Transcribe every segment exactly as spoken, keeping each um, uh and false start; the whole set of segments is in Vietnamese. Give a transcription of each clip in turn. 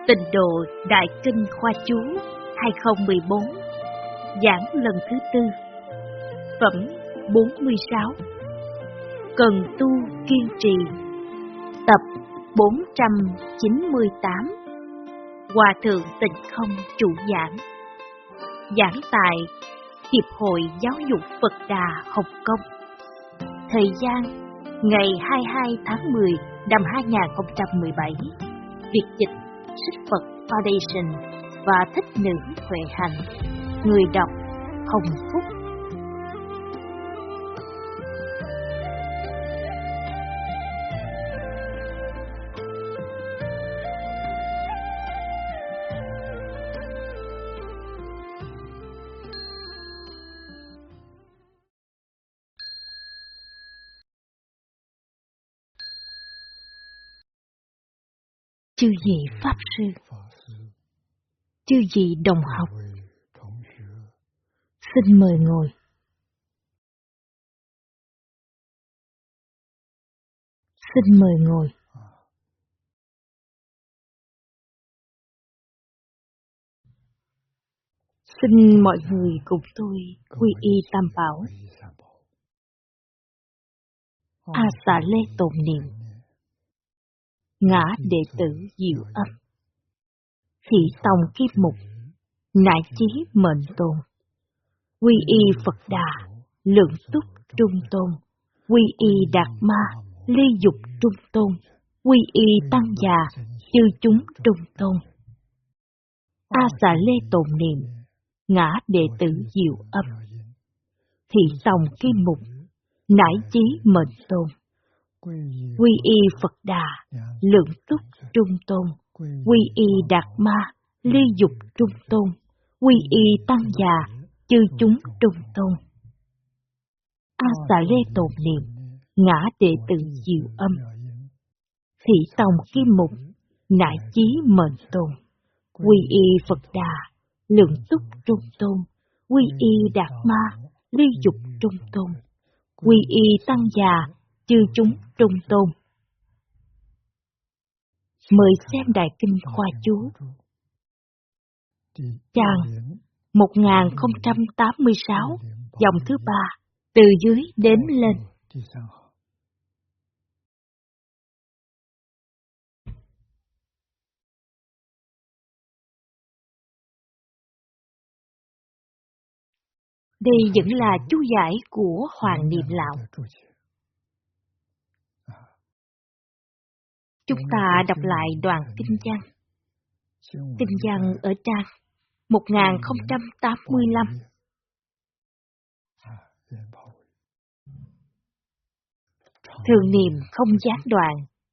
Tịnh độ Đại Kinh Khoa Chú hai không một bốn, giảng lần thứ tư, phẩm bốn mươi sáu, Cần tu kiên trì, tập bốn trăm chín mươi tám, Hòa Thượng Tịnh Không chủ giảng, giảng tại Hiệp hội Giáo dục Phật Đà Hồng Kông. Thời gian ngày hai mươi hai tháng mười năm hai không một bảy. Việt dịch Sách Phật Foundation và Thích Nữ Huệ Hạnh. Người đọc Hồng Phúc. Chư vị Pháp Sư, chư vị đồng học, xin mời ngồi. Xin mời ngồi. Xin mọi người cùng tôi quy y Tam Bảo. A Xà Lê tụng niệm. Ngã đệ tử Diệu Âm. Khỉ tòng kiếp mục. Nại chí mệnh tôn. Quy y Phật Đà. Lượng túc trung tôn. Quy y Đạt Ma. Ly dục trung tôn. Quy y Tăng già. Chư chúng trung tôn. A Xà Lê tụng niệm. Ngã đệ tử Diệu Âm. Khỉ tòng kim mục. Nại chí mệnh tôn. Quy y Phật Đà. Lượng túc trung tôn. Quy y Đạt Ma. Ly dục trung tôn. Quy y Tăng già. Chư chúng trung tôn. A Xà Lê tụng niệm. Ngã đệ tử Diệu Âm. Thị tòng kim mục. Nại chí mệnh tôn. Quy y Phật Đà. Lượng túc trung tôn. Quy y Đạt Ma. Ly dục trung tôn. Quy y Tăng già. Chư chúng trung tôn. Mời xem Đại Kinh Khoa Chú. Trang một nghìn không trăm tám mươi sáu, dòng thứ ba, từ dưới đếm lên. Đây vẫn là chú giải của Hoàng Niệm Lão. Chúng ta đọc lại đoạn kinh văn. Kinh văn ở trang một nghìn không trăm tám mươi lăm. Thường niệm không gián đoạn,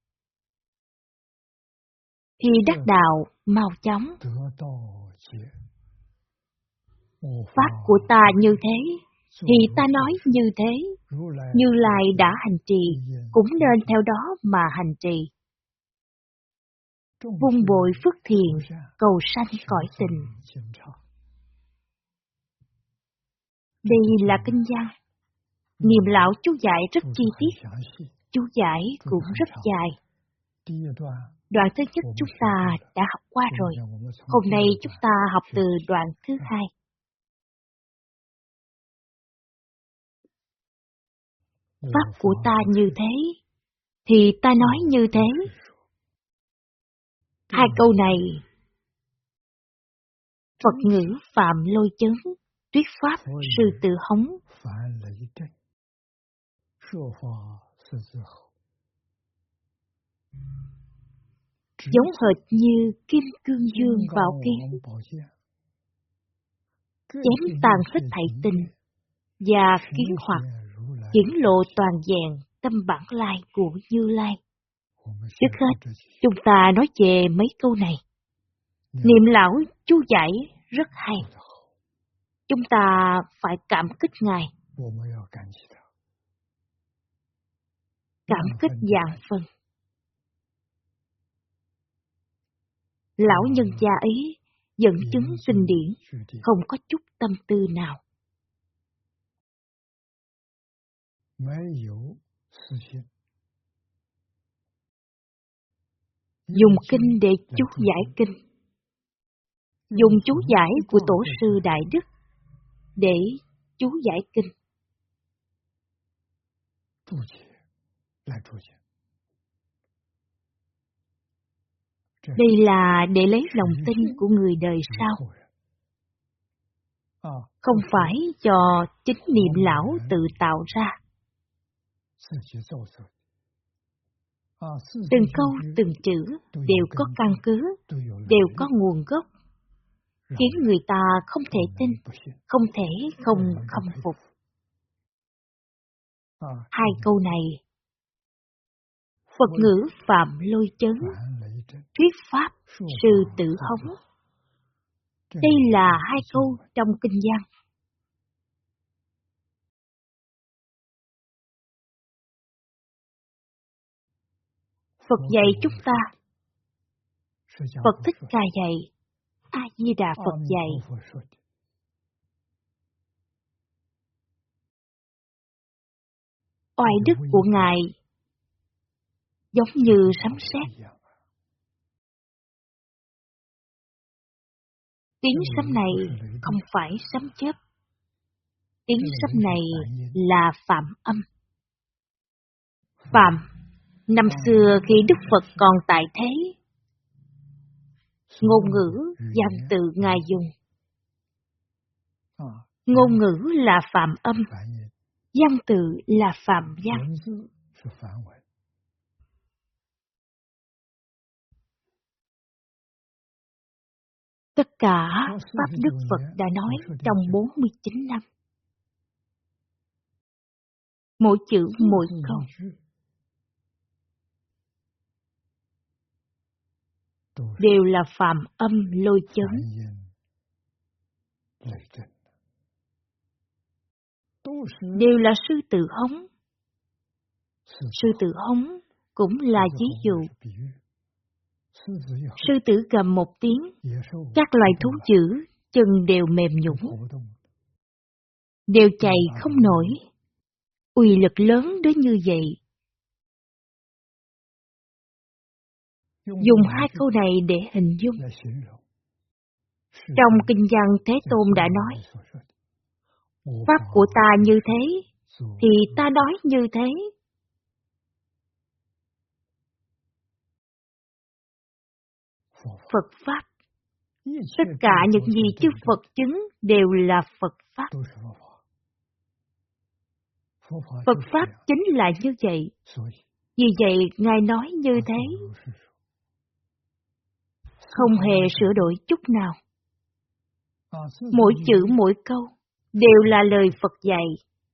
thì đắc đạo mau chóng. Pháp của ta như thế, thì ta nói như thế. Như Lai đã hành trì, cũng nên theo đó mà hành trì. Vun bồi phước thiện, cầu sanh cõi tình. Đây là kinh văn. Niệm Lão chú giải rất chi tiết. Chú giải cũng rất dài. Đoạn thứ nhất chúng ta đã học qua rồi. Hôm nay chúng ta học từ đoạn thứ hai. Pháp của ta như thế, thì ta nói như thế. Hai câu này, Phật ngữ Phạm Lôi Chấn, thuyết pháp sư Tự Hống. Giống hệt như kim cương dương vào kiếm, chém tàn hết thảy tình, và kiến hoặc hiển lộ toàn vẹn tâm bản lai của Như Lai. Trước hết, chúng ta nói về mấy câu này. Niệm Lão chú giải rất hay. Chúng ta phải cảm kích Ngài. Cảm kích vạn phần. Lão nhân gia ấy dẫn chứng kinh điển, không có chút tâm tư nào. dùng kinh để chú giải kinh, dùng chú giải của tổ sư Đại Đức để chú giải kinh. Đây là để lấy lòng tin của người đời sau, không phải do chính niệm lão tự tạo ra. Từng câu, từng chữ đều có căn cứ, đều có nguồn gốc, khiến người ta không thể tin, không thể không khâm phục. Hai câu này, Phật ngữ phạm lôi chấn, thuyết pháp sư tử hống. Đây là hai câu trong kinh văn. Phật dạy chúng ta, Phật Thích Ca dạy, A Di Đà Phật dạy. Oai đức của Ngài giống như sấm sét. Tiếng sấm này không phải sấm chớp. Tiếng sấm này là phạm âm. Phạm, năm xưa khi Đức Phật còn tại thế, ngôn ngữ văn tự Ngài dùng. Ngôn ngữ là phạm âm, văn tự là phạm văn. Tất cả Pháp Đức Phật đã nói trong bốn mươi chín năm. Mỗi chữ mỗi câu đều là phạm âm lôi chấn. Đều là sư tử hống. Sư tử hống cũng là ví dụ. Sư tử gầm một tiếng, các loài thú dữ chân đều mềm nhũn, đều chạy không nổi. Uy lực lớn đến như vậy. Dùng hai câu này để hình dung. Trong kinh văn Thế Tôn đã nói, Pháp của ta như thế, thì ta nói như thế. Phật Pháp. Tất cả những gì chư Phật chứng đều là Phật Pháp. Phật Pháp chính là như vậy. Vì vậy, Ngài nói như thế. Không hề sửa đổi chút nào. Mỗi chữ mỗi câu đều là lời Phật dạy.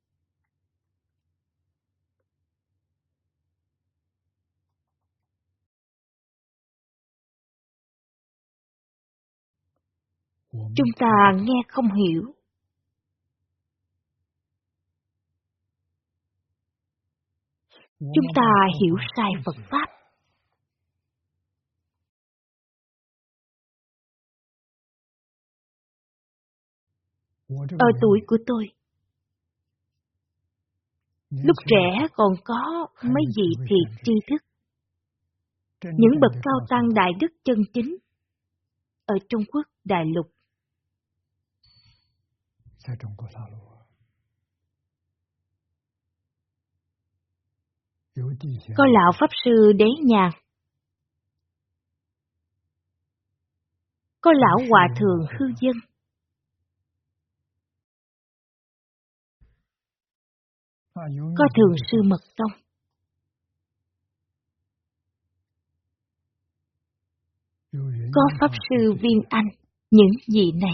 Chúng ta nghe không hiểu. Chúng ta hiểu sai Phật Pháp. Ở tuổi của tôi, lúc trẻ còn có mấy vị thiệt tri thức. Những bậc cao tăng đại đức chân chính ở Trung Quốc đại lục. Có lão Pháp Sư Đế Nhàn, có lão Hòa Thượng Hư Dân, có Thường Sư Mật Tông, có Pháp Sư Viên Anh. Những vị này,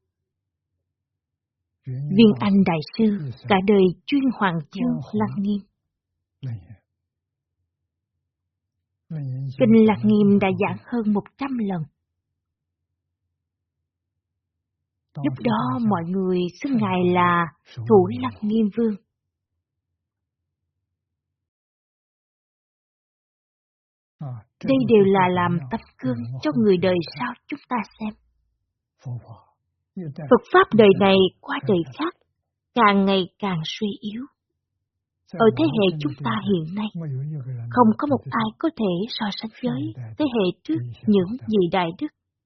Viên Anh Đại Sư cả đời chuyên hoàng chương Lăng Nghiêm. Kinh Lăng Nghiêm đã giảng hơn một trăm lần. Lúc đó mọi người xưng Ngài là Thủ Lăng Nghiêm Vương. Đây đều là làm tấm gương cho người đời sau chúng ta xem. Phật Pháp đời này qua đời khác, càng ngày càng suy yếu. Ở thế hệ chúng ta hiện nay, không có một ai có thể so sánh với thế hệ trước những vị đại đức.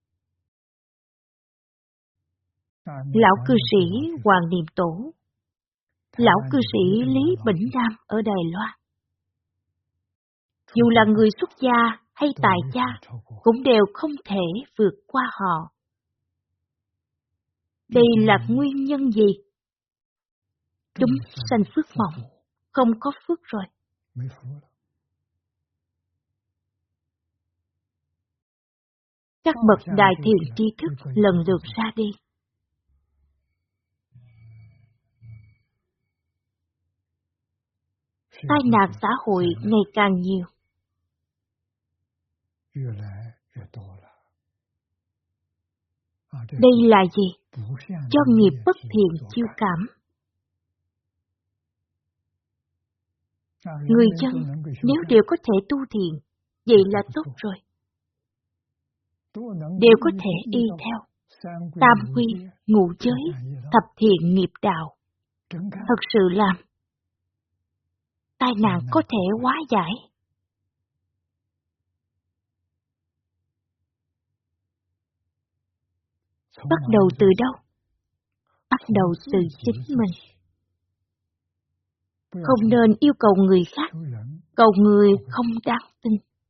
Lão cư sĩ Hoàng Niệm Tổ, lão cư sĩ Lý Bỉnh Nam ở Đài Loan, dù là người xuất gia hay tại gia, cũng đều không thể vượt qua họ. Đây là nguyên nhân gì? Chúng sanh phước mỏng, không có phước rồi. Các bậc đại thiện tri thức lần lượt ra đi. Tai nạn xã hội ngày càng nhiều. Đây là gì? Do nghiệp bất thiện chiêu cảm. Người dân nếu đều có thể tu thiện, vậy là tốt rồi. Đều có thể y theo tam quy, ngũ giới, thập thiện nghiệp đạo. Thật sự làm tai nạn có thể hóa giải. Bắt đầu từ đâu? Bắt đầu từ chính mình. Không nên yêu cầu người khác, cầu người không đáng tin.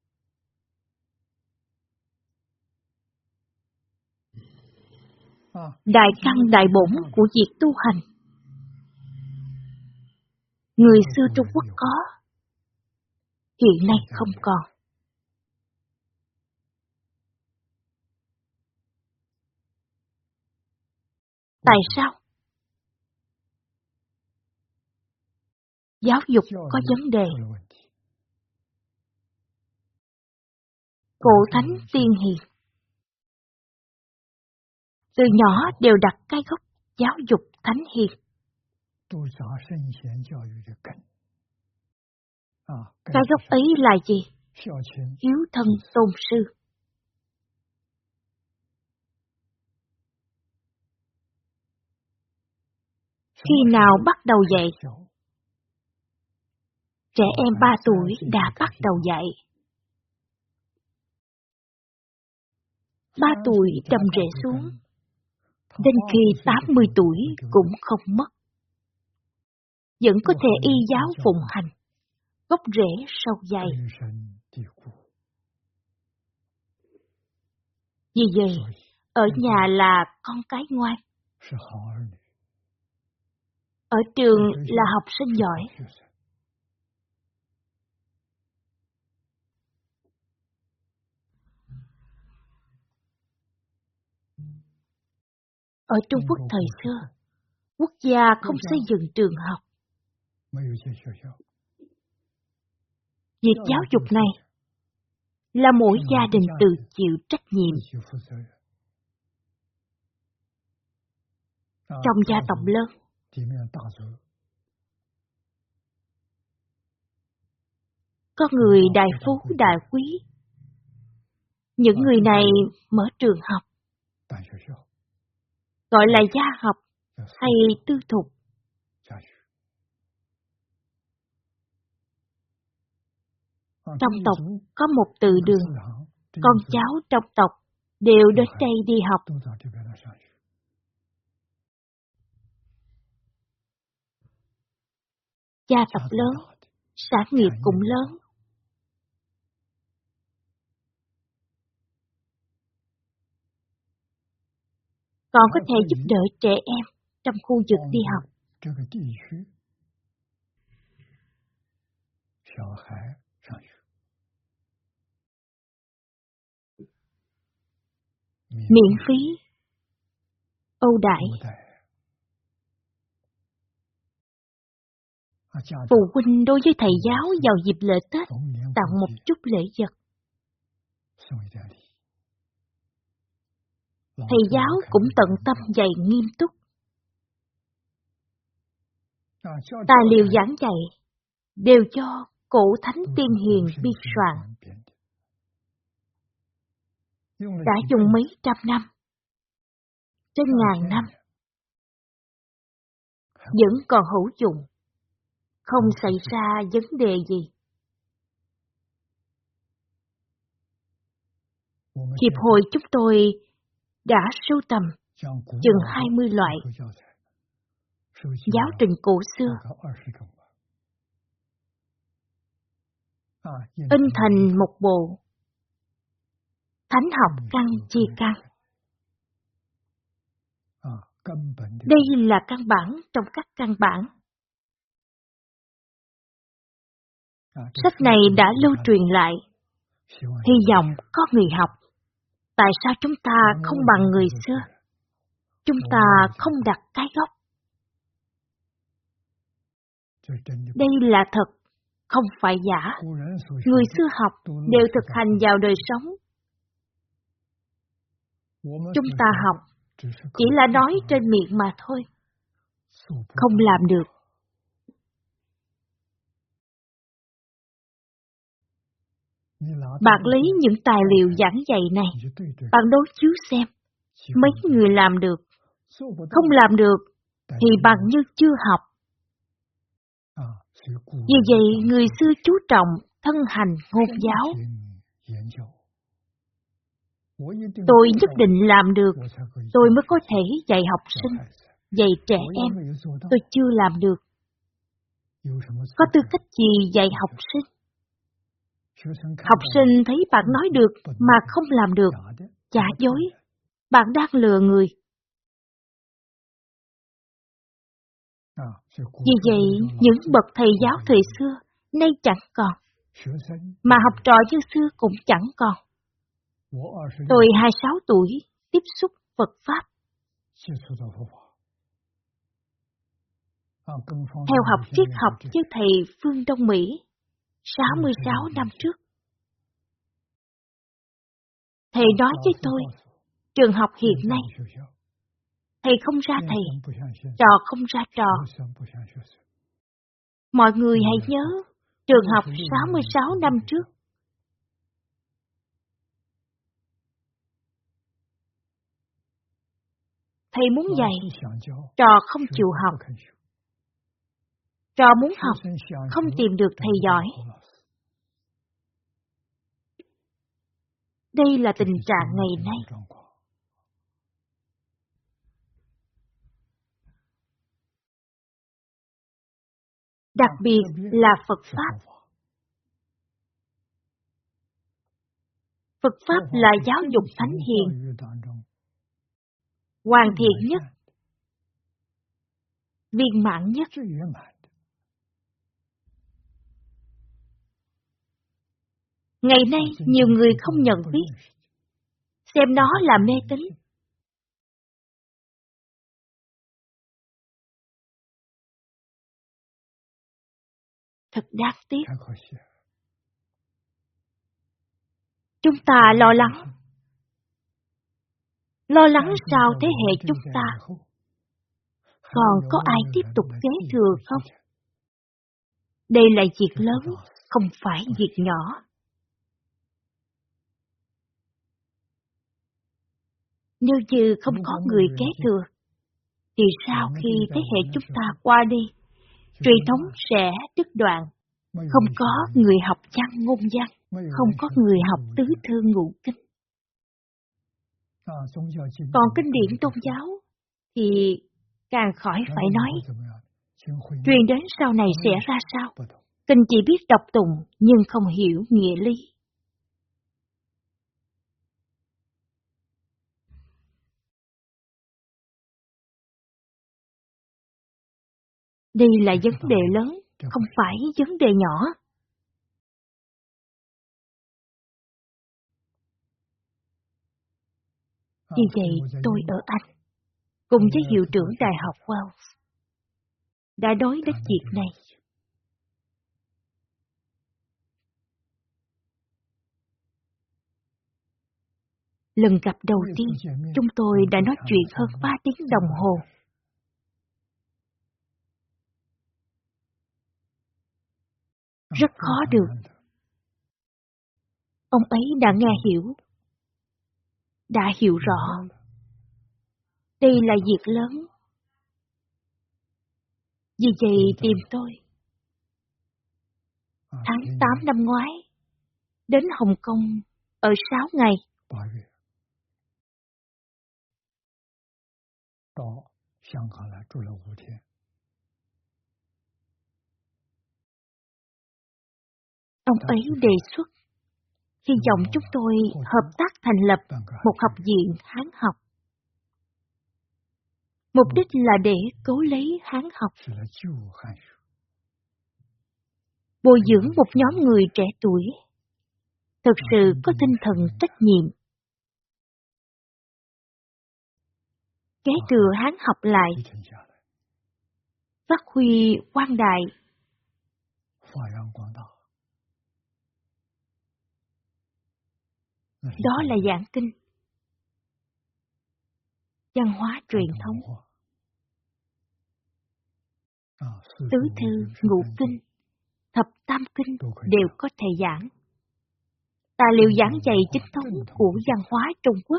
Đại căn đại bổn của việc tu hành. Người xưa Trung Quốc có, hiện nay không còn. Tại sao? Giáo dục có vấn đề. Cổ thánh tiên hiền từ nhỏ đều đặt cái gốc giáo dục thánh hiền. Cái gốc ấy là gì? Hiếu thân tôn sư. Khi nào bắt đầu dạy? Trẻ em ba tuổi đã bắt đầu dạy. Ba tuổi đâm rễ xuống, đến khi tám mươi tuổi cũng không mất. Vẫn có thể y giáo phụng hành, gốc rễ sâu dày. Vì vậy, ở nhà là con cái ngoan. Ở trường là học sinh giỏi. Ở Trung Quốc thời xưa, quốc gia không xây dựng trường học. Việc giáo dục này là mỗi gia đình tự chịu trách nhiệm. Trong gia tộc lớn, có người đại phú đại quý. Những người này mở trường học, gọi là gia học hay tư thục. Trong tộc có một từ đường, con cháu trong tộc đều đến đây đi học. Gia tộc lớn, sản nghiệp cũng lớn. Còn có thể giúp đỡ trẻ em trong khu vực đi học. Miễn phí, ưu đãi. Phụ huynh đối với thầy giáo vào dịp lễ Tết tặng một chút lễ vật. Thầy giáo cũng tận tâm dạy nghiêm túc. Tài liệu giảng dạy đều cho cổ thánh tiên hiền biên soạn. Đã dùng mấy trăm năm, trên ngàn năm, vẫn còn hữu dụng. không xảy ra vấn đề gì. Hiệp hội chúng tôi đã sưu tầm chừng hai mươi loại giáo trình cổ xưa, in thành một bộ Thánh học căn chi căn. Đây là căn bản trong các căn bản. Sách này đã lưu truyền lại, hy vọng có người học. Tại sao chúng ta không bằng người xưa? Chúng ta không đặt cái gốc. Đây là thật, không phải giả. Người xưa học đều thực hành vào đời sống. Chúng ta học chỉ là nói trên miệng mà thôi, không làm được. Bạn lấy những tài liệu giảng dạy này, bạn đối chiếu xem, mấy người làm được, không làm được, thì bằng như chưa học. Vì vậy, người xưa chú trọng thân hành ngôn giáo. Tôi nhất định làm được, tôi mới có thể dạy học sinh, dạy trẻ em. Tôi chưa làm được. Có tư cách gì dạy học sinh? Học sinh thấy bạn nói được mà không làm được, giả dối. Bạn đang lừa người. Vì vậy, những bậc thầy giáo thời xưa nay chẳng còn, mà học trò như xưa cũng chẳng còn. Tôi hai mươi sáu tuổi, tiếp xúc Phật Pháp. Theo học triết học với thầy Phương Đông Mỹ, sáu mươi sáu năm trước. Thầy nói với tôi, trường học hiện nay, thầy không ra thầy, trò không ra trò. Mọi người hãy nhớ, trường học sáu mươi sáu năm trước. Thầy muốn dạy, trò không chịu học. Trò muốn học, không tìm được thầy giỏi. Đây là tình trạng ngày nay. Đặc biệt là Phật Pháp. Phật Pháp là giáo dục thánh hiền, hoàn thiện nhất, viên mãn nhất. Ngày nay, nhiều người không nhận biết, xem nó là mê tín. Thật đáng tiếc. Chúng ta lo lắng. Lo lắng sao thế hệ chúng ta còn có ai tiếp tục kế thừa không? Đây là việc lớn, không phải việc nhỏ. Nếu như không có người kế thừa, thì sao khi thế hệ chúng ta qua đi, truyền thống sẽ đứt đoạn, không có người học văn ngôn văn, không có người học tứ thư ngũ kinh. Còn kinh điển tôn giáo thì càng khỏi phải nói. Truyền đến sau này sẽ ra sao? Kinh chỉ biết đọc tụng nhưng không hiểu nghĩa lý. Đây là vấn đề lớn, không phải vấn đề nhỏ. Vì vậy, tôi ở Anh, cùng với hiệu trưởng Đại học Wells, đã nói đến việc này. Lần gặp đầu tiên, chúng tôi đã nói chuyện hơn ba tiếng đồng hồ. Rất khó được. Ông ấy đã nghe hiểu, đã hiểu rõ. Đây là việc lớn. Vì vậy tìm tôi, tháng tám năm ngoái, đến Hồng Kông ở sáu ngày. Ông ấy đề xuất, hy vọng chúng tôi hợp tác thành lập một học viện Hán học. Mục đích là để cứu lấy Hán học, bồi dưỡng một nhóm người trẻ tuổi, thực sự có tinh thần trách nhiệm, kế thừa Hán học lại, phát huy quang đại. Đó là giảng kinh, văn hóa truyền thống, tứ thư, ngũ kinh, thập tam kinh đều có thể giảng. Tài liệu giảng dạy chính thống của văn hóa Trung Quốc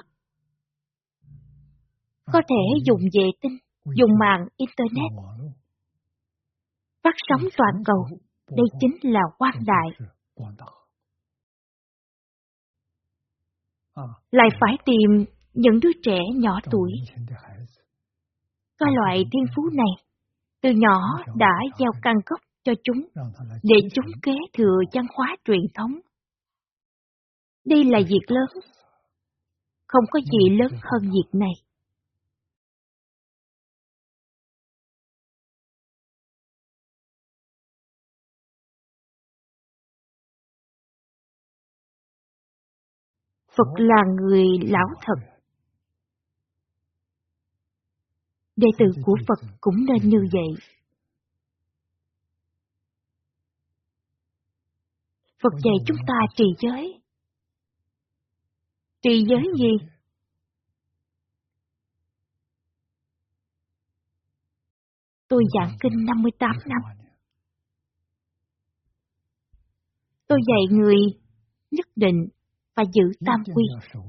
có thể dùng vệ tinh, dùng mạng Internet, phát sóng toàn cầu. Đây chính là quang đại. Lại phải tìm những đứa trẻ nhỏ tuổi. Có loại thiên phú này, từ nhỏ đã gieo căn gốc cho chúng, để chúng kế thừa văn hóa truyền thống. Đây là việc lớn. Không có gì lớn hơn việc này. Phật là người lão thật. Đệ tử của Phật cũng nên như vậy. Phật dạy chúng ta trì giới. Trì giới gì? Tôi giảng kinh năm mươi tám năm. Tôi dạy người nhất định phải giữ tam quy.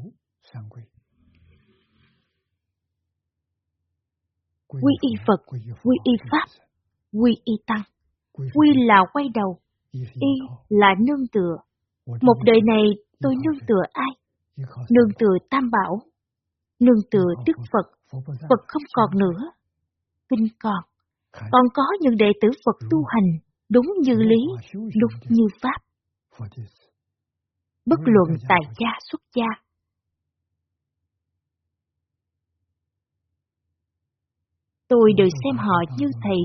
Quy y Phật, quy y Pháp, quy y Tăng. Quy là quay đầu, y là nương tựa. Một đời này tôi nương tựa ai? Nương tựa Tam Bảo, nương tựa Đức Phật. Phật không còn nữa, kinh còn. Còn có những đệ tử Phật tu hành đúng như lý, đúng như Pháp. Bất luận tại gia xuất gia. Tôi đều xem họ như thầy.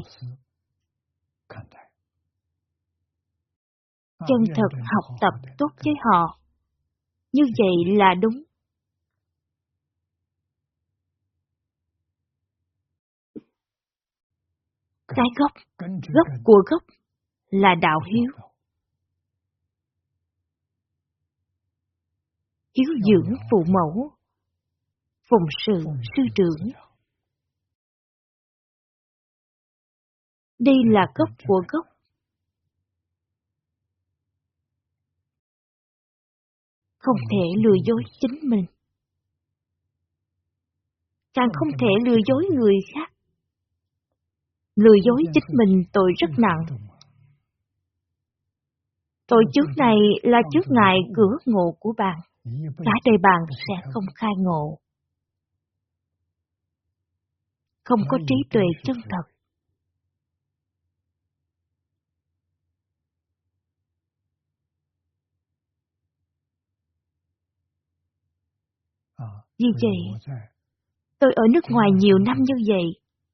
Chân thật học tập tốt với họ. Như vậy là đúng. Cái gốc, gốc của gốc là đạo hiếu. Hiếu dưỡng phụ mẫu, phụng sự sư trưởng. Đây là gốc của gốc. Không thể lừa dối chính mình. Càng không thể lừa dối người khác. Lừa dối chính mình tội rất nặng. Tội trước này là trước ngài cửa ngộ của bạn. Cả đời bạn sẽ không khai ngộ. Không có trí tuệ chân thật. Vì vậy, tôi ở nước ngoài nhiều năm như vậy.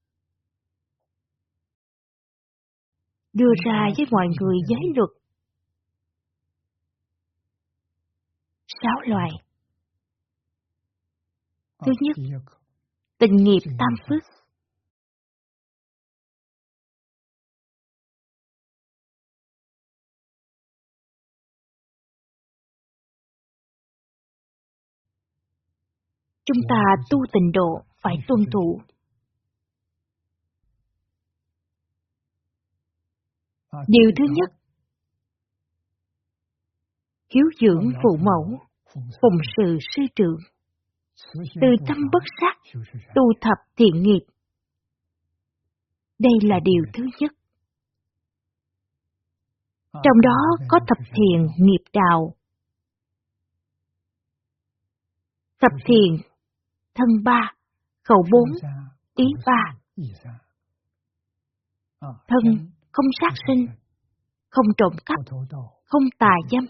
Đưa ra với mọi người giới luật. Sáu loại. Thứ nhất, tình nghiệp tam phước. Chúng ta tu tịnh độ phải tuân thủ. Điều thứ nhất, hiếu dưỡng phụ mẫu, phụng sự sư trưởng, từ tâm bất sát, tu thập thiện nghiệp. Đây là điều thứ nhất. Trong đó có thập thiện nghiệp đạo. Thập thiện, thân ba, khẩu bốn, ý ba. Thân, không sát sinh, không trộm cắp, không tà dâm.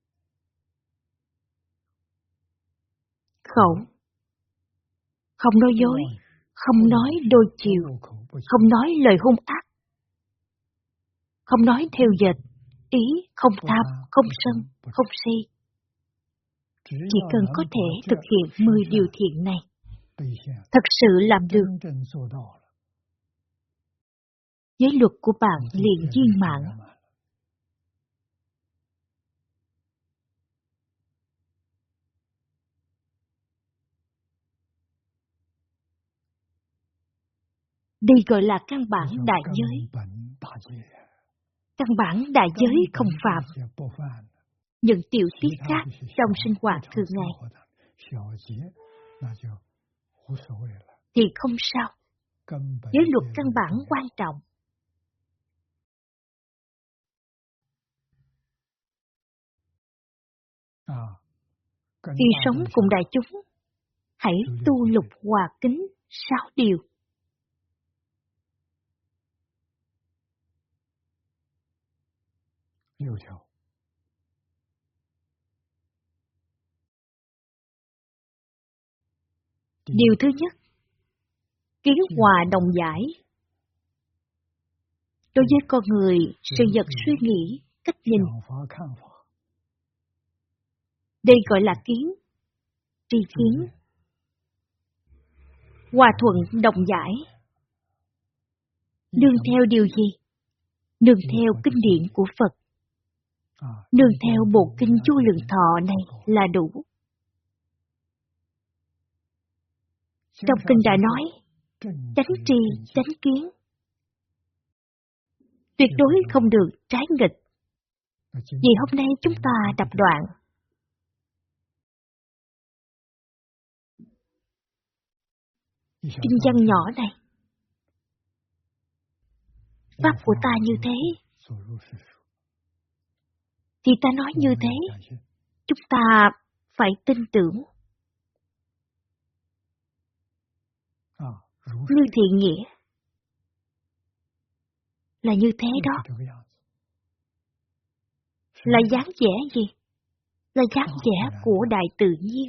Khẩu, không nói dối, không nói đôi chiều, không nói lời hung ác, không nói theo dệt, ý không tham, không sân, không si. Chỉ cần có thể thực hiện mười điều thiện này, thật sự làm được, giới luật của bạn liền viên mãn. Đây gọi là căn bản đại giới. Căn bản đại giới không phạm. Những tiểu tiết khác trong sinh hoạt thường ngày thì không sao. Giới luật căn bản quan trọng. Khi sống cùng đại chúng, hãy tu lục hòa kính sáu điều. Điều thứ nhất, kiến hòa đồng giải. Đối với con người, sự vật suy nghĩ, cách nhìn, đây gọi là kiến, tri kiến. Hòa thuận đồng giải. Nương theo điều gì? Nương theo kinh điển của Phật. Nương theo bộ kinh Vô Lượng Thọ này là đủ. Trong kinh đã nói, chánh tri, chánh kiến. Tuyệt đối không được trái nghịch. Vì hôm nay chúng ta đập đoạn. Kinh văn nhỏ này. Pháp của ta như thế. Thì ta nói như thế. Chúng ta phải tin tưởng. Như thiện nghĩa. Là như thế đó. Là dáng vẻ gì? Là dáng vẻ của đại tự nhiên.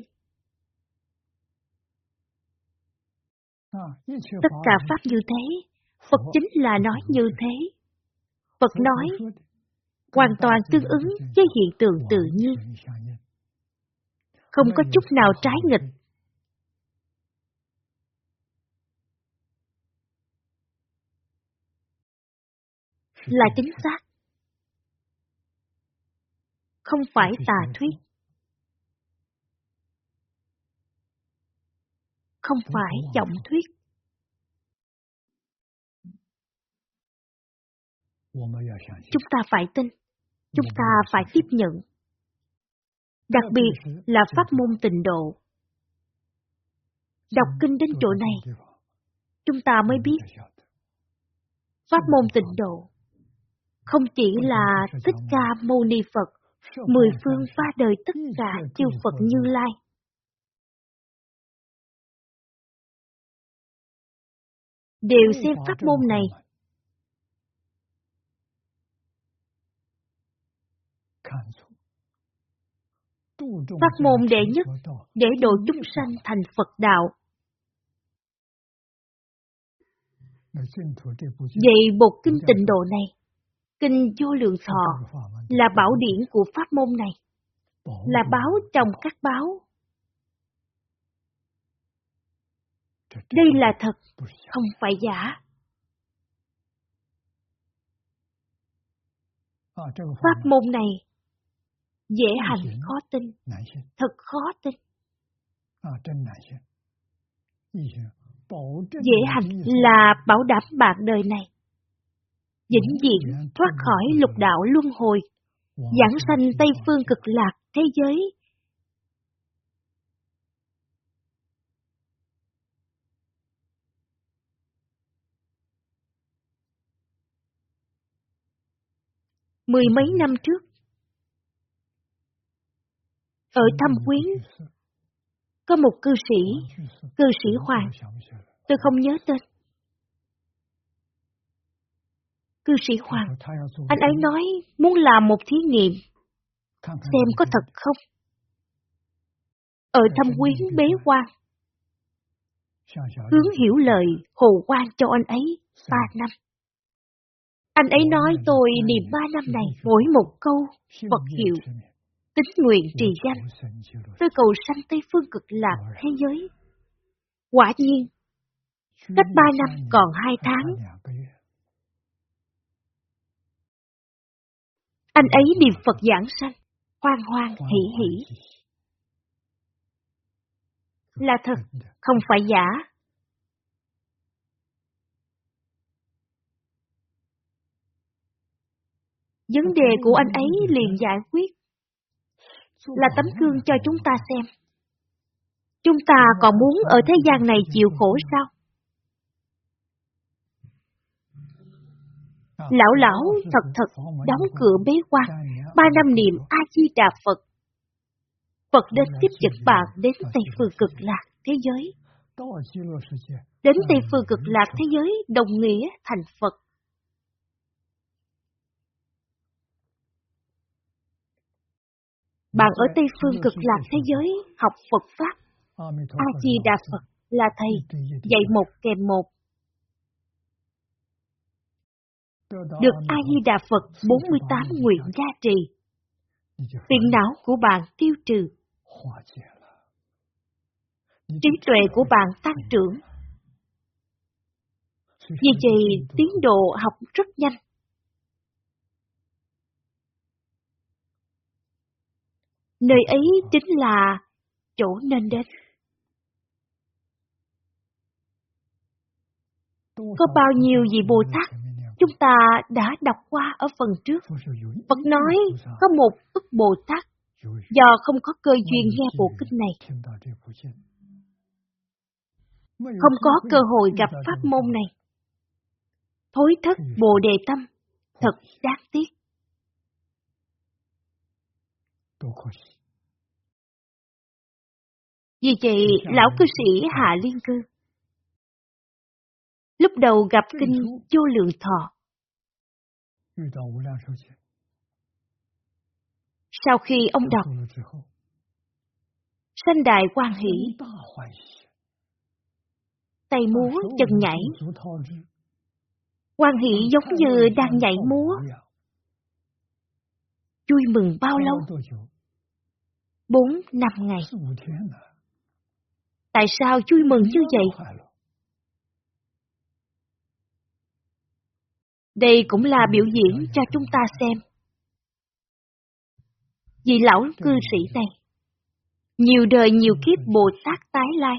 Tất cả pháp như thế, Phật chính là nói như thế. Phật nói, hoàn toàn tương ứng với hiện tượng tự nhiên. Không có chút nào trái nghịch. Là chính xác. Không phải tà thuyết. Không phải vọng thuyết. Chúng ta phải tin. Chúng ta phải tiếp nhận. Đặc biệt là pháp môn tịnh độ. Đọc kinh đến chỗ này, chúng ta mới biết pháp môn tịnh độ không chỉ là Thích Ca Mâu Ni Phật, mười phương phá đời tất cả chư Phật Như Lai. Đều xem pháp môn này pháp môn đệ nhất để độ chúng sanh thành Phật đạo. Vậy bộ kinh tịnh độ này, kinh Vô Lượng Thọ, là bảo điển của pháp môn này, là báo trong các báo. Đây là thật, không phải giả. Pháp môn này dễ hành khó tin, thật khó tin. Dễ hành là bảo đảm bạn đời này vĩnh viễn thoát khỏi lục đạo luân hồi, giảng sanh Tây phương cực lạc thế giới. Mười mấy năm trước, ở Thâm Quyến, có một cư sĩ, cư sĩ Hoàng, tôi không nhớ tên. Cư sĩ Hoàng, anh ấy nói muốn làm một thí nghiệm, xem có thật không. Ở Thâm Quyến bế quan, hướng hiểu lời hồ quan cho anh ấy ba năm. Anh ấy nói tôi niệm ba năm này mỗi một câu Phật hiệu, tín nguyện trì danh, tôi cầu sanh Tây Phương Cực Lạc thế giới. Quả nhiên, cách ba năm còn hai tháng, anh ấy niệm Phật giảng sanh, hoan hoan hỷ hỷ. Là thật, không phải giả. Vấn đề của anh ấy liền giải quyết, là tấm gương cho chúng ta xem. Chúng ta còn muốn ở thế gian này chịu khổ sao? Lão lão thật thật đóng cửa bế quan, ba năm niệm A Di Đà Phật. Phật đến tiếp dẫn bạn đến Tây Phương Cực Lạc thế giới. Đến Tây Phương Cực Lạc thế giới đồng nghĩa thành Phật. Bạn ở Tây Phương Cực Lạc thế giới học Phật Pháp, A Di Đà Phật là thầy, dạy một kèm một. Được A Di Đà Phật bốn mươi tám nguyện gia trì, phiền não của bạn tiêu trừ, trí tuệ của bạn tăng trưởng. Vì vậy tiến độ học rất nhanh. Nơi ấy chính là chỗ nên đến. Có bao nhiêu vị Bồ Tát chúng ta đã đọc qua ở phần trước. Phật nói có một ức Bồ Tát do không có cơ duyên nghe bộ kinh này, không có cơ hội gặp pháp môn này, thối thất Bồ Đề tâm, thật đáng tiếc. Vì vậy, lão cư sĩ Hạ Liên Cư lúc đầu gặp kinh Vô Lượng Thọ. Sau khi ông đọc, sanh đại hoan hỷ, tay múa chân nhảy. Hoan hỷ giống như đang nhảy múa. Vui mừng bao lâu? Bốn năm ngày. Tại sao vui mừng như vậy? Đây cũng là biểu diễn cho chúng ta xem. Vị lão cư sĩ này, nhiều đời nhiều kiếp Bồ Tát tái lai.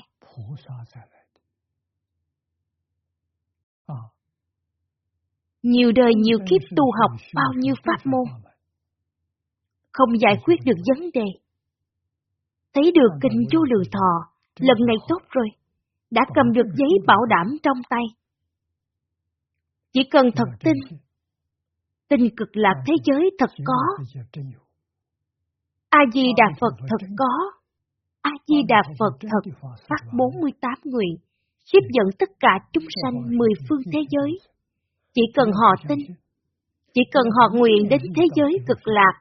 Nhiều đời nhiều kiếp tu học bao nhiêu pháp môn, không giải quyết được vấn đề. Thấy được kinh Vô Lượng Thọ, lần này tốt rồi, đã cầm được giấy bảo đảm trong tay. Chỉ cần thật tin, tin Cực Lạc thế giới thật có, A Di Đà Phật thật có, A Di Đà Phật thật phát bốn mươi tám nguyện, tiếp dẫn tất cả chúng sanh mười phương thế giới. Chỉ cần họ tin, chỉ cần họ nguyện đến thế giới Cực Lạc,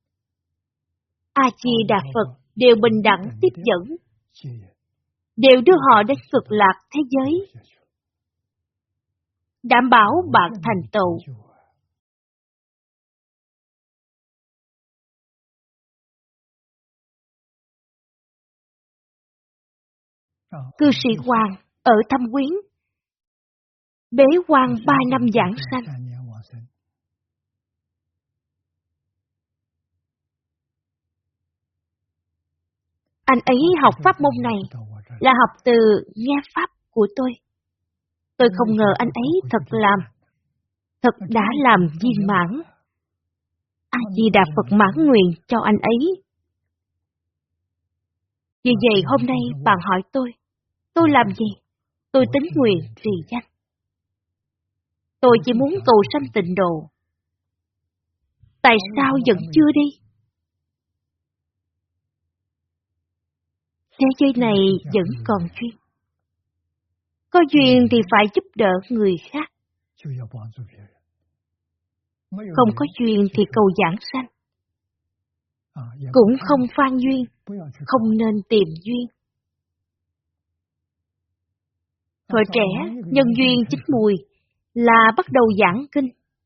A Di Đà Phật đều bình đẳng tiếp dẫn, đều đưa họ đến Cực Lạc thế giới, đảm bảo bạn thành tựu. Cư sĩ Hoàng ở Thâm Quyến bế quan ba năm giảng sanh. Anh ấy học pháp môn này là học từ nghe pháp của tôi. Tôi không ngờ anh ấy thật làm, thật đã làm viên mãn. A Di Đà Phật mãn nguyện cho anh ấy. Vì vậy hôm nay bạn hỏi tôi, tôi làm gì? Tôi tín nguyện trì danh. Tôi chỉ muốn cầu sanh tịnh độ. Tại sao vẫn chưa đi? Thế giới này vẫn còn duyên. Có duyên thì phải giúp đỡ người khác. Không có duyên thì cầu giảng sanh. Cũng không phan duyên, không nên tìm duyên. Thời trẻ, nhân duyên chín mùi là bắt đầu giảng kinh.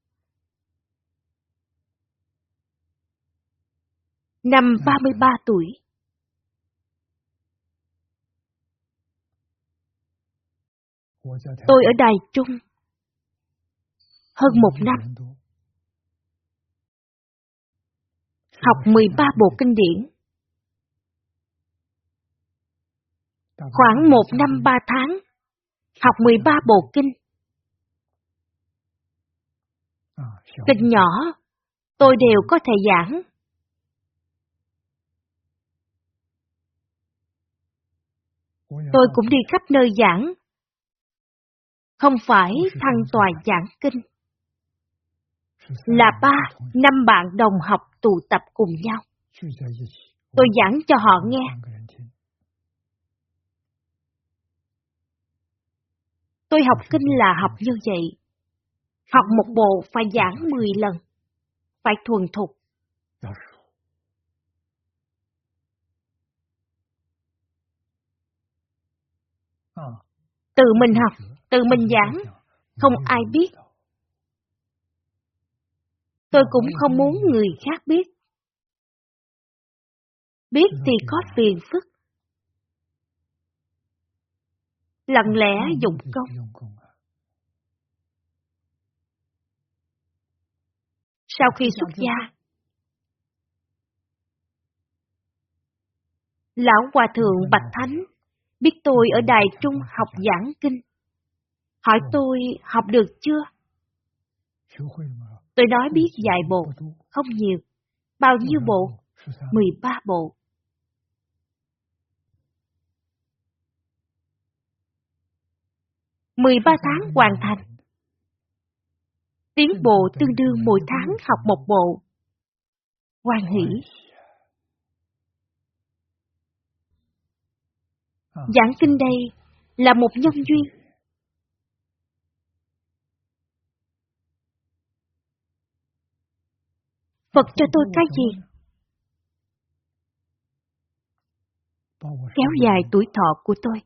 Năm ba mươi ba tuổi, tôi ở Đài Trung hơn một năm, học mười ba bộ kinh điển. Khoảng một năm ba tháng, học mười ba bộ kinh. Kinh nhỏ, tôi đều có thể giảng. Tôi cũng đi khắp nơi giảng. Không phải thăng tòa giảng kinh. Là ba, năm bạn đồng học tụ tập cùng nhau. Tôi giảng cho họ nghe. Tôi học kinh là học như vậy. Học một bộ phải giảng mười lần. Phải thuần thục. Tự mình học, tự mình giảng, không ai biết. Tôi cũng không muốn người khác biết. Biết thì có phiền phức. Lặng lẽ dụng công. Sau khi xuất gia, Lão Hòa Thượng Bạch Thánh biết tôi ở Đài Trung học giảng kinh. Hỏi tôi học được chưa? Tôi nói biết vài bộ, không nhiều. Bao nhiêu bộ? mười ba bộ. mười ba tháng hoàn thành. Tiến bộ tương đương mỗi tháng học một bộ. Hoan hỷ. Giảng kinh đây là một nhân duyên. Phật cho tôi cái gì? Kéo dài tuổi thọ của tôi.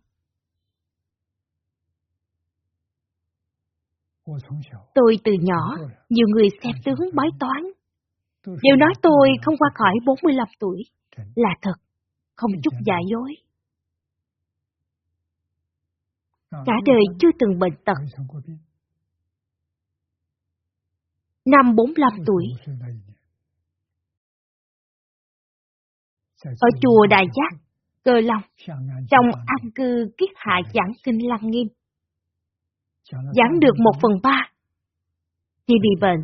Tôi từ nhỏ, nhiều người xem tướng bói toán. Đều nói tôi không qua khỏi bốn mươi lăm tuổi. Là thật, không chút giả dối. Cả đời chưa từng bệnh tật. Năm bốn mươi lăm tuổi, ở chùa Đại Giác, Cơ Long, trong an cư Kiết Hạ giảng kinh Lăng Nghiêm. Giảng được một phần ba, thì bị bệnh.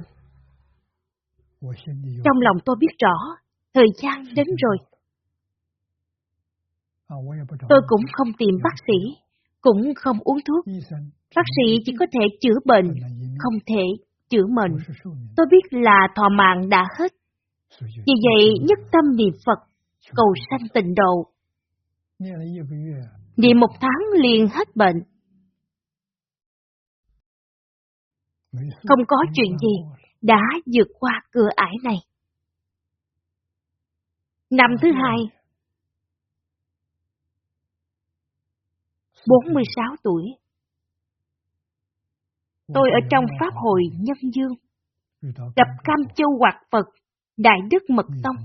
Trong lòng tôi biết rõ, thời gian đến rồi. Tôi cũng không tìm bác sĩ, cũng không uống thuốc. Bác sĩ chỉ có thể chữa bệnh, không thể chữa mệnh. Tôi biết là thọ mạng đã hết. Vì vậy nhất tâm niệm Phật, cầu sanh tịnh độ. Niệm một tháng liền hết bệnh. Không có chuyện gì đã vượt qua cửa ải này. Năm thứ hai, bốn mươi sáu tuổi, tôi ở trong Pháp hội Nhân Dương, gặp Cam Châu Hoạt Phật, Đại Đức Mật Tông.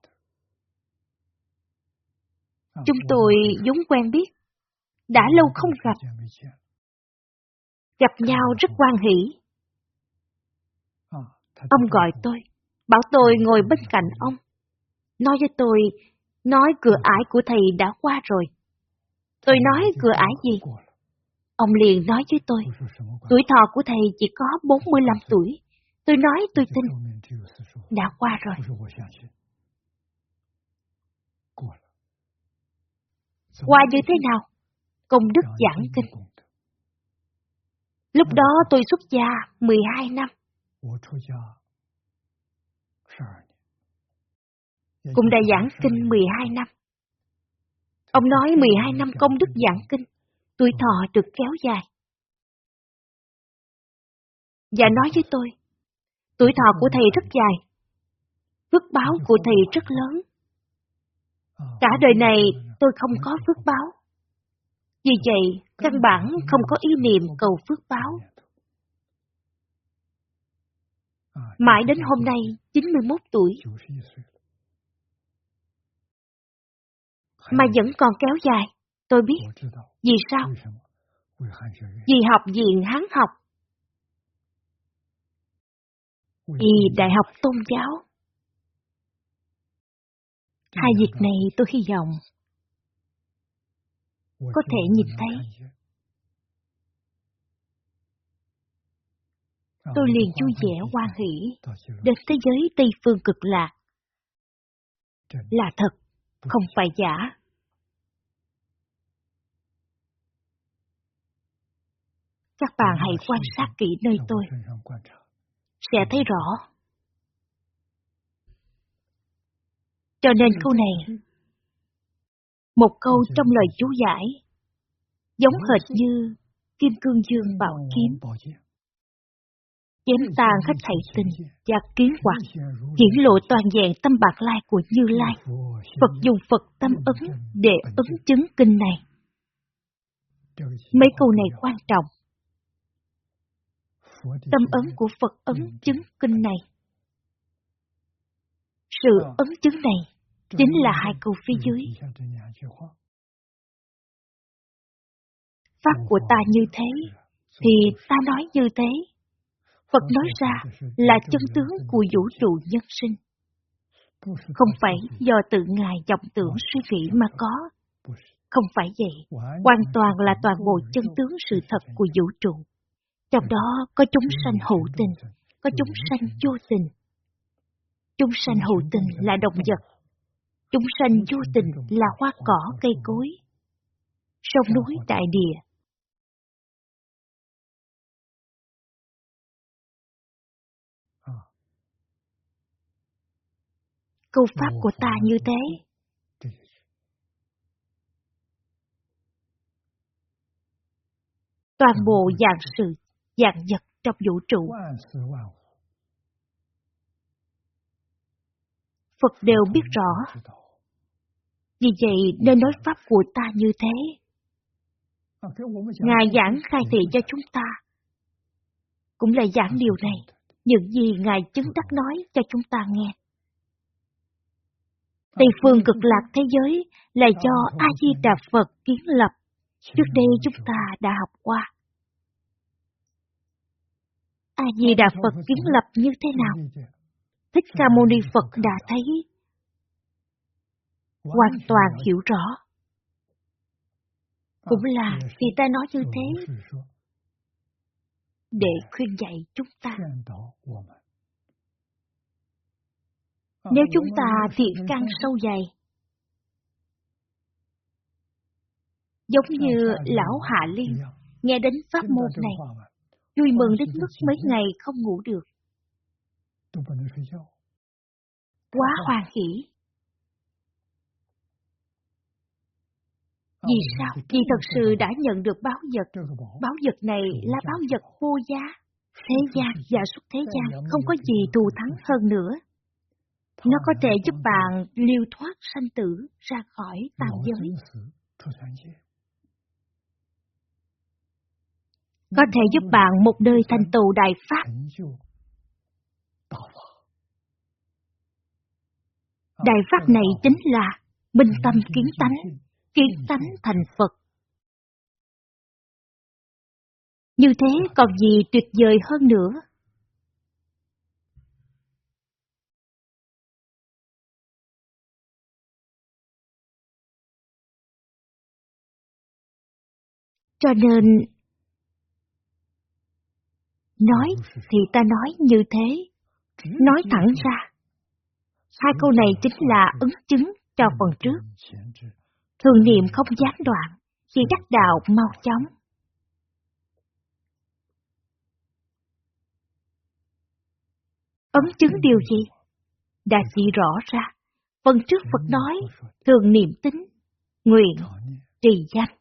Chúng tôi vốn quen biết, đã lâu không gặp. Gặp nhau rất hoan hỷ. Ông gọi tôi, bảo tôi ngồi bên cạnh ông. Nói với tôi, nói cửa ải của thầy đã qua rồi. Tôi nói cửa ải gì? Ông liền nói với tôi, tuổi thọ của thầy chỉ có bốn mươi lăm tuổi. Tôi nói tôi tin. Đã qua rồi. Qua như thế nào? Công đức giảng kinh. Lúc đó tôi xuất gia mười hai năm. cũng đã giảng kinh mười hai năm. Ông nói mười hai năm công đức giảng kinh, tuổi thọ được kéo dài. Và nói với tôi, tuổi thọ của thầy rất dài, phước báo của thầy rất lớn. Cả đời này tôi không có phước báo. Vì vậy, căn bản không có ý niệm cầu phước báo. Mãi đến hôm nay, chín mươi mốt tuổi, mà vẫn còn kéo dài. Tôi biết. Vì sao? Vì học viện Hán học. Vì Đại học Tôn giáo. Hai việc này tôi hy vọng có thể nhìn thấy. Tôi liền vui vẻ hoan hỷ đến thế giới Tây Phương Cực Lạc. Là thật, không phải giả. Các bạn hãy quan sát kỹ nơi tôi, sẽ thấy rõ. Cho nên câu này, một câu trong lời chú giải, giống hệt như Kim Cương Dương bảo kiếm, chém tan hết thảy tình và kiến hoặc, hiển lộ toàn vẹn tâm bạc lai của Như Lai. Phật dùng Phật tâm ấn để ấn chứng kinh này. Mấy câu này quan trọng. Tâm ấn của Phật ấn chứng kinh này. Sự ấn chứng này chính là hai câu phía dưới. Pháp của ta như thế, thì ta nói như thế. Phật nói ra là chân tướng của vũ trụ nhân sinh. Không phải do tự Ngài vọng tưởng suy nghĩ mà có. Không phải vậy. Hoàn toàn là toàn bộ chân tướng sự thật của vũ trụ. Trong đó có chúng sanh hữu tình, có chúng sanh vô tình. Chúng sanh hữu tình là động vật. Chúng sanh vô tình là hoa cỏ cây cối, sông núi đại địa. Câu pháp của ta như thế. Toàn bộ vạn sự, vạn vật trong vũ trụ, Phật đều biết rõ. Vì vậy nên nói pháp của ta như thế. Ngài giảng khai thị cho chúng ta, cũng là giảng điều này, những gì Ngài chứng đắc nói cho chúng ta nghe. Tây phương cực lạc thế giới là do A-di-đà Phật kiến lập. Trước đây chúng ta đã học qua. A-di-đà Phật kiến lập như thế nào? Thích Ca Mâu Ni Phật đã thấy, hoàn toàn hiểu rõ. Cũng là vì ta nói như thế, để khuyên dạy chúng ta. Nếu chúng ta thiện căn sâu dày, giống như lão Hạ Liên, nghe đến pháp môn này, vui mừng đến mức mấy ngày không ngủ được. Quá hoan hỷ. Vì sao? Vì thật sự đã nhận được báo vật. Báo vật này là báo vật vô giá. Thế gian và xuất thế gian không có gì thù thắng hơn nữa. Nó có thể giúp bạn liêu thoát sanh tử ra khỏi tam giới. Có thể giúp bạn một đời thành tựu đại pháp. Đại pháp này chính là minh tâm kiến tánh, kiến tánh thành Phật. Như thế còn gì tuyệt vời hơn nữa. Cho nên, nói thì ta nói như thế, nói thẳng ra. Hai câu này chính là ứng chứng cho phần trước. Thường niệm không gián đoạn, khi đắc đạo mau chóng. Ấn chứng điều gì? đã chỉ rõ ra. Phần trước Phật nói, thường niệm tính, nguyện, trì danh.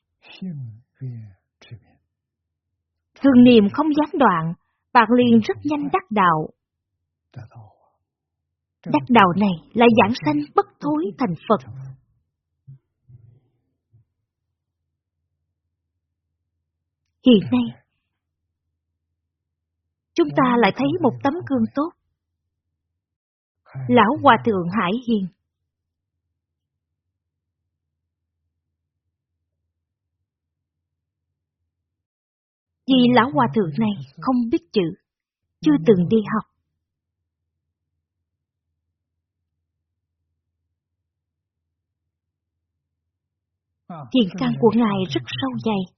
Thường niệm không gián đoạn, bạn liền rất nhanh đắc đạo. Đắc đạo này là giảng sanh bất thối thành Phật. Hiện nay, chúng ta lại thấy một tấm gương tốt. Lão Hòa Thượng Hải Hiền. Vì Lão Hòa Thượng này không biết chữ, chưa từng đi học. Thiền căn của Ngài rất sâu dày.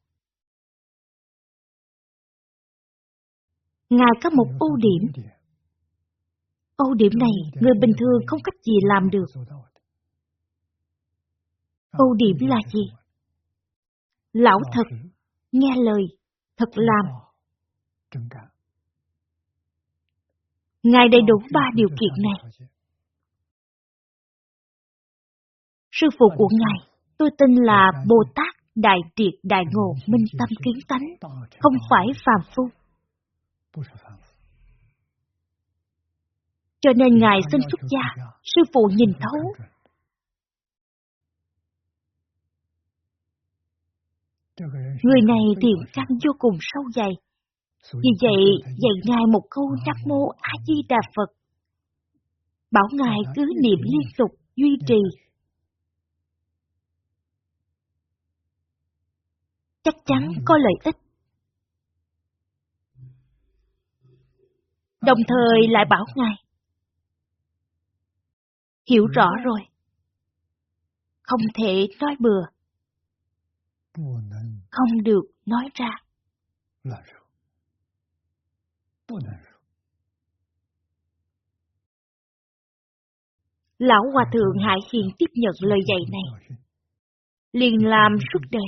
Ngài có một ưu điểm. Ưu điểm này người bình thường không cách gì làm được. Ưu điểm là gì? Lão thật, nghe lời, thật làm. Ngài đầy đủ ba điều kiện này. Sư phụ của Ngài, tôi tin là Bồ Tát Đại Triệt Đại Ngộ Minh Tâm Kiến Tánh, không phải phàm phu. Cho nên Ngài xin xuất gia, sư phụ nhìn thấu. Người này thiện căn vô cùng sâu dày. Vì vậy, dạy Ngài một câu Nam Mô A Di Đà Phật. Bảo Ngài cứ niệm liên tục, duy trì. Chắc chắn có lợi ích. Đồng thời lại bảo Ngài, hiểu rõ rồi, không thể nói bừa, không được nói ra. Lão Hòa Thượng Hải Hiền tiếp nhận lời dạy này, liền làm suốt đời.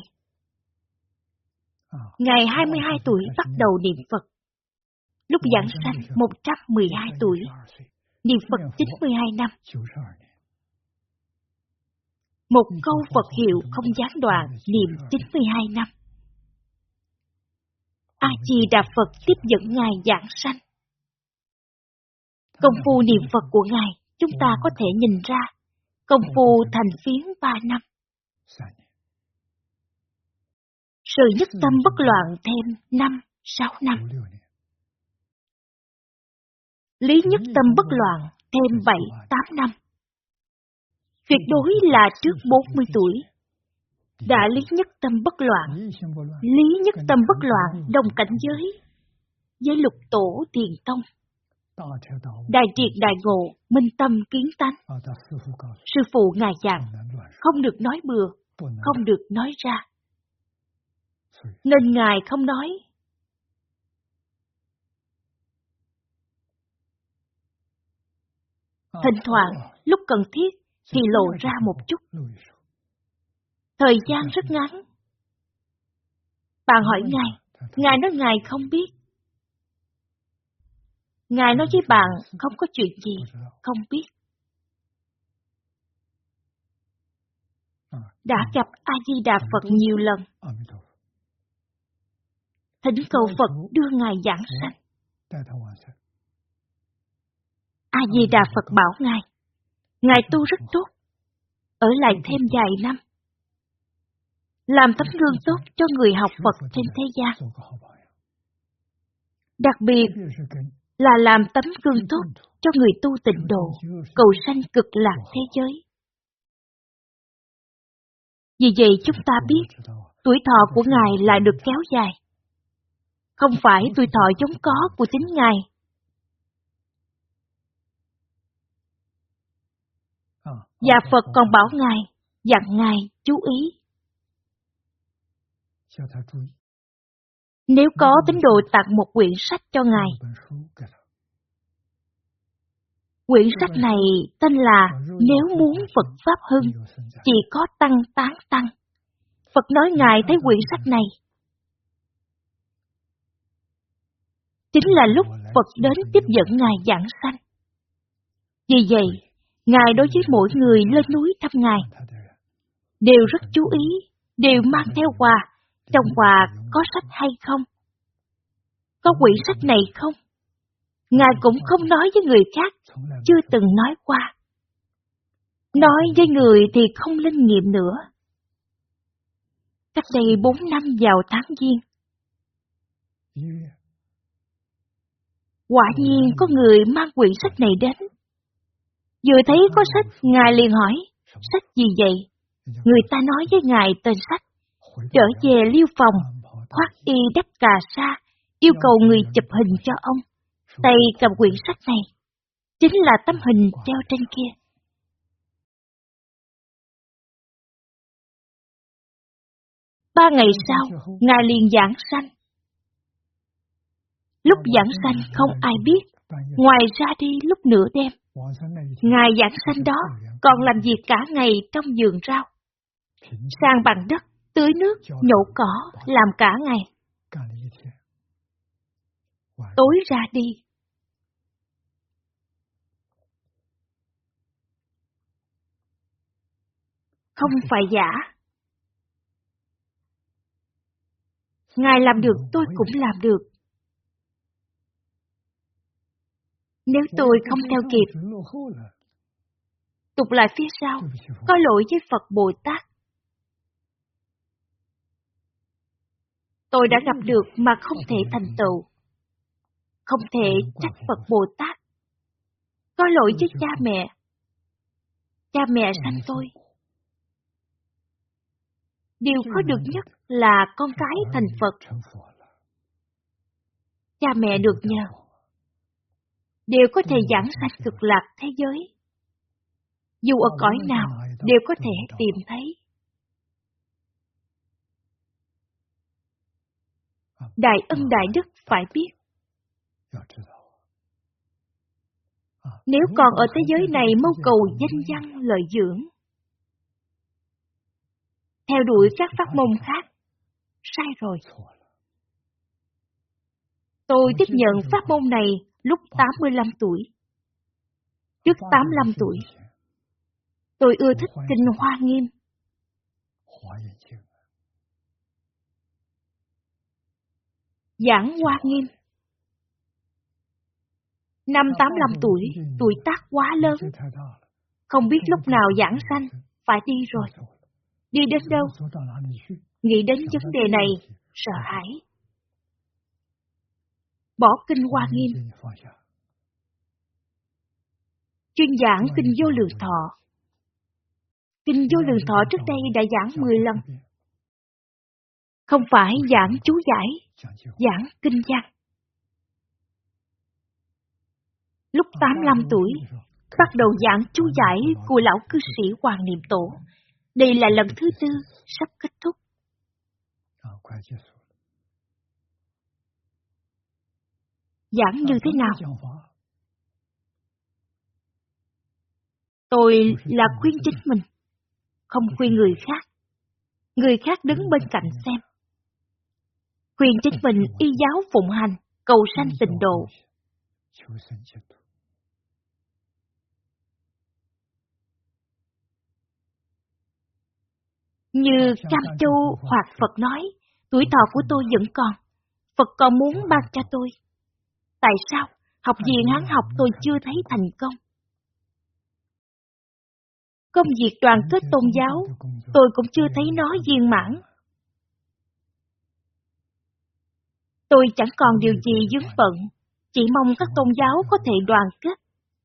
Ngày hai mươi hai tuổi bắt đầu niệm Phật. Lúc giảng sanh một trăm mười hai tuổi, niệm Phật chín mươi hai năm. Một câu Phật hiệu không gián đoạn, niệm chín mươi hai năm. A Di Đà Phật tiếp dẫn Ngài giảng sanh. Công phu niệm Phật của Ngài, chúng ta có thể nhìn ra, công phu thành phiến ba năm. Sự nhất tâm bất loạn thêm năm, sáu năm. Lý nhất tâm bất loạn thêm bảy, tám năm. Tuyệt đối là trước bốn mươi tuổi. Đã lý nhất tâm bất loạn. Lý nhất tâm bất loạn đồng cảnh giới với lục tổ thiền tông. Đại triệt đại ngộ, minh tâm kiến tánh. Sư phụ Ngài dặn, không được nói bừa, không được nói ra. Nên Ngài không nói. Thỉnh thoảng, lúc cần thiết, thì lộ ra một chút. Thời gian rất ngắn. Bạn hỏi Ngài, Ngài nói Ngài không biết. Ngài nói với bạn không có chuyện gì, không biết. Đã gặp A-di-đà Phật nhiều lần. Thỉnh cầu Phật đưa Ngài giảng sanh. A-di-đà Phật bảo Ngài, Ngài tu rất tốt, ở lại thêm vài năm, làm tấm gương tốt cho người học Phật trên thế gian. Đặc biệt là làm tấm gương tốt cho người tu tịnh độ, cầu sanh cực lạc thế giới. Vì vậy chúng ta biết, tuổi thọ của Ngài lại được kéo dài. Không phải tuổi thọ vốn có của chính Ngài. Và Phật còn bảo Ngài, dặn Ngài chú ý. Nếu có tín đồ tặng một quyển sách cho Ngài, quyển sách này tên là Nếu muốn Phật Pháp hưng, chỉ có tăng tán tăng. Phật nói Ngài thấy quyển sách này chính là lúc Phật đến tiếp dẫn Ngài giảng sanh. Vì vậy, Ngài đối với mỗi người lên núi thăm Ngài, đều rất chú ý, đều mang theo quà. Trong quà có sách hay không? Có quyển sách này không? Ngài cũng không nói với người khác, chưa từng nói qua. Nói với người thì không linh nghiệm nữa. Cách đây bốn năm vào tháng Giêng, quả nhiên có người mang quyển sách này đến. Vừa thấy có sách, Ngài liền hỏi, sách gì vậy? Người ta nói với Ngài tên sách. Trở về Liêu phòng, khoác y đắp cà sa, yêu cầu người chụp hình cho ông. Tay cầm quyển sách này, chính là tấm hình treo trên kia. Ba ngày sau, Ngài liền giảng sanh. Lúc giảng sanh không ai biết, ngoài ra đi lúc nửa đêm. Ngài giảng sanh đó còn làm việc cả ngày trong vườn rau, sang bằng đất, tưới nước, nhổ cỏ, làm cả ngày. Tối ra đi. Không phải giả. Ngài làm được tôi cũng làm được. Nếu tôi không theo kịp, tụt lại phía sau, có lỗi với Phật Bồ Tát. Tôi đã gặp được mà không thể thành tựu. Không thể trách Phật Bồ Tát. Có lỗi với cha mẹ. Cha mẹ sanh tôi. Điều khó được nhất là con cái thành Phật. Cha mẹ được nhờ, đều có thể giảng sanh cực lạc thế giới. Dù ở cõi nào, đều có thể tìm thấy. Đại ân đại đức phải biết. Nếu còn ở thế giới này mưu cầu danh văn lợi dưỡng, theo đuổi các pháp môn khác, sai rồi. Tôi tiếp nhận pháp môn này lúc tám mươi lăm tuổi. Trước tám mươi lăm tuổi, tôi ưa thích kinh Hoa Nghiêm. Giảng Hoa Nghiêm. Năm tám mươi lăm tuổi, tuổi tác quá lớn. Không biết lúc nào giảng sanh, phải đi rồi. Đi đến đâu? Nghĩ đến vấn đề này, sợ hãi. Bỏ kinh Hoa Nghiêm. Chuyên giảng kinh Vô Lượng Thọ. Kinh Vô Lượng Thọ trước đây đã giảng mười lần. Không phải giảng chú giải, giảng kinh văn. Lúc tám mươi lăm tuổi, bắt đầu giảng chú giải của lão cư sĩ Hoàng Niệm Tổ. Đây là lần thứ tư, sắp kết thúc. Giảng như thế nào? Tôi là khuyên chính mình, không khuyên người khác. Người khác đứng bên cạnh xem. Khuyên chính mình y giáo phụng hành, cầu sanh tịnh độ. Như Cam Châu hoặc Phật nói, tuổi thọ của tôi vẫn còn. Phật còn muốn ban cho tôi. Tại sao? Học viện Hán học tôi chưa thấy thành công. Công việc đoàn kết tôn giáo, tôi cũng chưa thấy nó viên mãn. Tôi chẳng còn điều gì vướng bận, chỉ mong các tôn giáo có thể đoàn kết.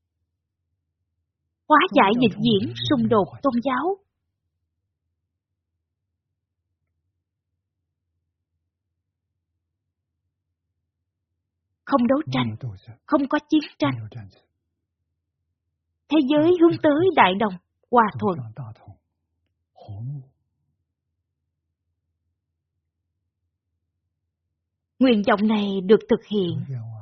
Hóa giải nghịch diễn, xung đột tôn giáo. Không đấu tranh, không có chiến tranh. Thế giới hướng tới đại đồng, hòa thuận. Nguyện vọng này được thực hiện.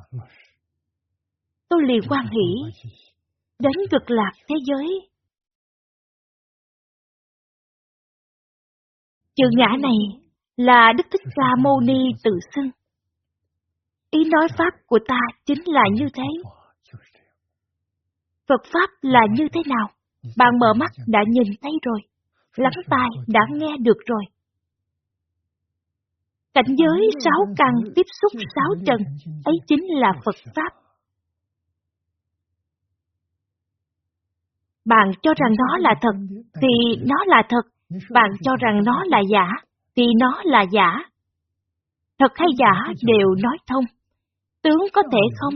Tôi liền hoan hỷ, đến cực lạc thế giới. Chữ ngã này là Đức Thích Ca Mâu Ni tự xưng. Ý nói pháp của ta chính là như thế. Phật Pháp là như thế nào? Bạn mở mắt đã nhìn thấy rồi, lắng tai đã nghe được rồi. Cảnh giới sáu căn tiếp xúc sáu trần, ấy chính là Phật Pháp. Bạn cho rằng nó là thật, thì nó là thật. Bạn cho rằng nó là giả, thì nó là giả. Thật hay giả đều nói thông. Tướng có thể không?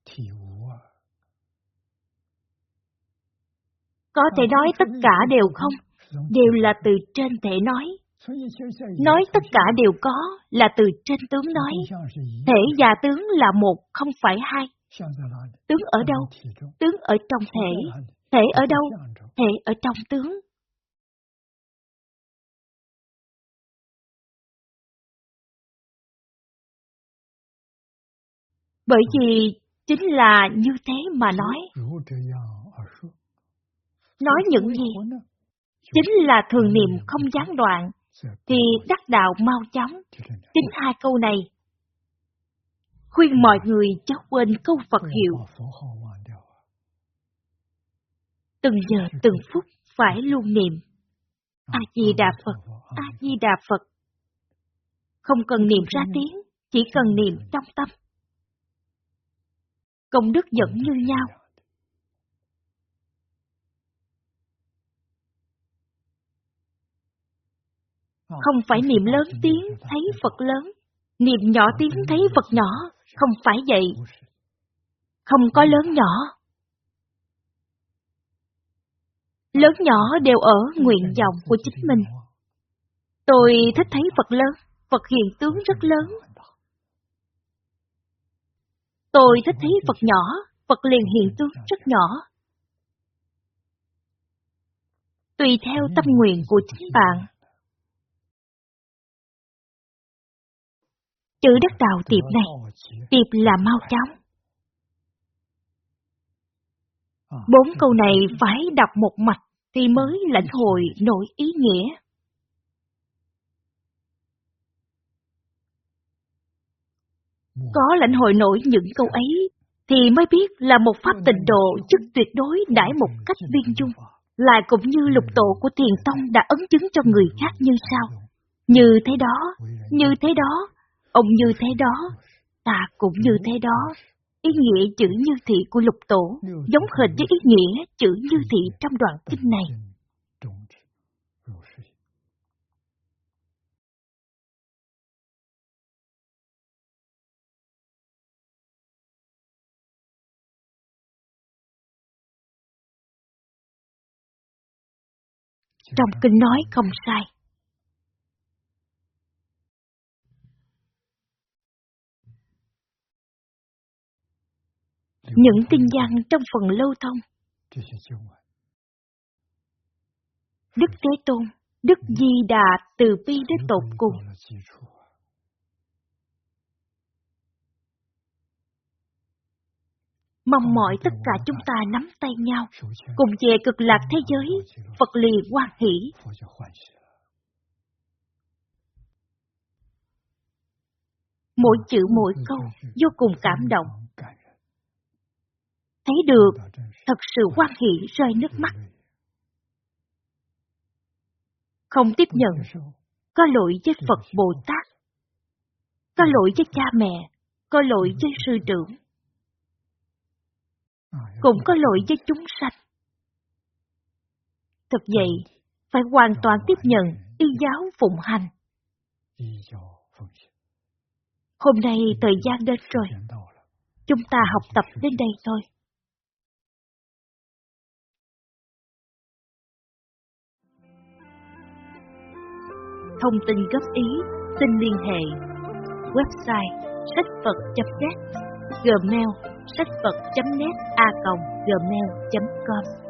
Có thể nói tất cả đều không, đều là từ trên thể nói. Nói tất cả đều có, là từ trên tướng nói. Thể và tướng là một, không phải hai. Tướng ở đâu? Tướng ở trong thể. Thể ở đâu? Thể ở trong tướng. Bởi vì chính là như thế mà nói. Nói những gì? Chính là thường niệm không gián đoạn, thì đắc đạo mau chóng. Chính hai câu này khuyên mọi người chớ quên câu Phật hiệu. Từng giờ từng phút phải luôn niệm A Di Đà Phật, A Di Đà Phật. Không cần niệm ra tiếng, chỉ cần niệm trong tâm. Công đức vẫn như nhau. Không phải niệm lớn tiếng thấy Phật lớn, niệm nhỏ tiếng thấy Phật nhỏ, không phải vậy. Không có lớn nhỏ. Lớn nhỏ đều ở nguyện vọng của chính mình. Tôi thích thấy Phật lớn, Phật hiện tướng rất lớn. Tôi thích thấy Phật nhỏ, Phật liền hiện tướng rất nhỏ. Tùy theo tâm nguyện của chính bạn. Chữ đắc đạo tiệp này, tiệp là mau chóng. Bốn câu này phải đọc một mạch thì mới lãnh hội nổi ý nghĩa. Có lãnh hội nổi những câu ấy thì mới biết là một pháp tịnh độ chức tuyệt đối đãi một cách viên dung. Lại cũng như lục tổ của Thiền Tông đã ấn chứng cho người khác như sau. Như thế đó, như thế đó, ông như thế đó, ta cũng như thế đó. Ý nghĩa chữ như thị của lục tổ giống hệt với ý nghĩa chữ như thị trong đoạn kinh này. Trong kinh nói không sai. Những tinh văn trong phần lâu thông. Đức Thế Tôn, Đức Di Đà từ bi đến tột cùng. Mong mỏi tất cả chúng ta nắm tay nhau, cùng về cực lạc thế giới, Phật lì hoan hỷ. Mỗi chữ mỗi câu vô cùng cảm động. Thấy được, thật sự hoan hỷ rơi nước mắt. Không tiếp nhận, có lỗi với Phật Bồ Tát, có lỗi với cha mẹ, có lỗi với sư trưởng, cũng có lỗi với chúng sanh. Thật vậy, phải hoàn toàn tiếp nhận, y giáo phụng hành. Hôm nay thời gian đến rồi, chúng ta học tập đến đây thôi. Thông tin góp ý, xin liên hệ website sách phật chấm net, gmail sách phật chấm net a còng gmail chấm com.